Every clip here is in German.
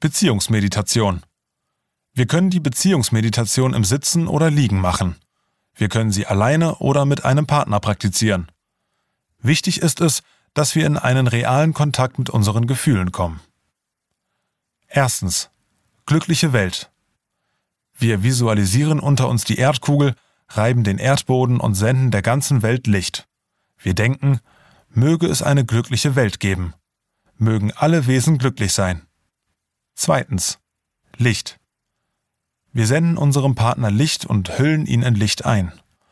Beziehungsmeditation. Wir können die Beziehungsmeditation im Sitzen oder Liegen machen. Wir können sie alleine oder mit einem Partner praktizieren. Wichtig ist es, dass wir in einen realen Kontakt mit unseren Gefühlen kommen. Erstens. Glückliche Welt. Wir visualisieren unter uns die Erdkugel, reiben den Erdboden und senden der ganzen Welt Licht. Wir denken, möge es eine glückliche Welt geben. Mögen alle Wesen glücklich sein. Zweitens. Licht. Wir senden unserem Partner Licht und hüllen ihn in Licht ein.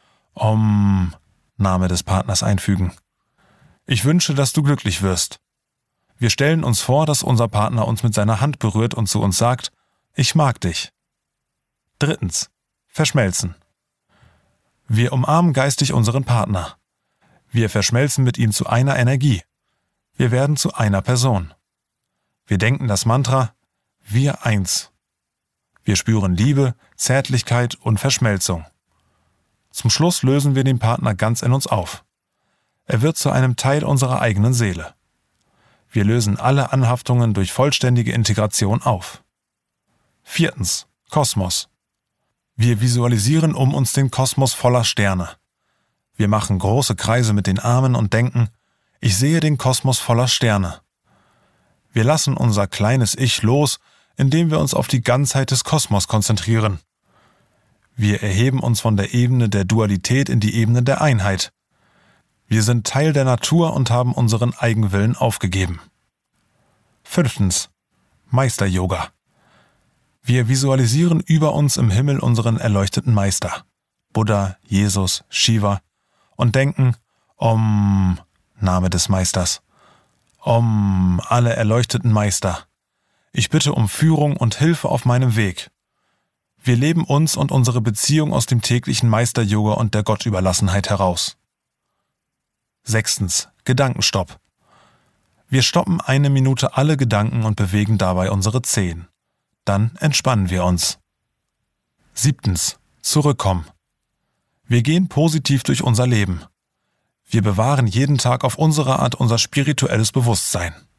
Om, Name des Partners einfügen. Ich wünsche, dass du glücklich wirst. Wir stellen uns vor, dass unser Partner uns mit seiner Hand berührt und zu uns sagt, ich mag dich. Drittens. Verschmelzen. Wir umarmen geistig unseren Partner. Wir verschmelzen mit ihm zu einer Energie. Wir werden zu einer Person. Wir denken das Mantra, wir eins. Wir spüren Liebe, Zärtlichkeit und Verschmelzung. Zum Schluss lösen wir den Partner ganz in uns auf. Er wird zu einem Teil unserer eigenen Seele. Wir lösen alle Anhaftungen durch vollständige Integration auf. Viertens. Kosmos. Wir visualisieren um uns den Kosmos voller Sterne. Wir machen große Kreise mit den Armen und denken, ich sehe den Kosmos voller Sterne. Wir lassen unser kleines Ich los, indem wir uns auf die Ganzheit des Kosmos konzentrieren. Wir erheben uns von der Ebene der Dualität in die Ebene der Einheit. Wir sind Teil der Natur und haben unseren Eigenwillen aufgegeben. Fünftens. Meister-Yoga. Wir visualisieren über uns im Himmel unseren erleuchteten Meister, Buddha, Jesus, Shiva, und denken, Om, Name des Meisters. Om, alle erleuchteten Meister. Ich bitte um Führung und Hilfe auf meinem Weg. Wir leben uns und unsere Beziehung aus dem täglichen Meister-Yoga und der Gottüberlassenheit heraus. Sechstens. Gedankenstopp. Wir stoppen 1 Minute alle Gedanken und bewegen dabei unsere Zehen. Dann entspannen wir uns. Siebtens. Zurückkommen. Wir gehen positiv durch unser Leben. Wir bewahren jeden Tag auf unsere Art unser spirituelles Bewusstsein.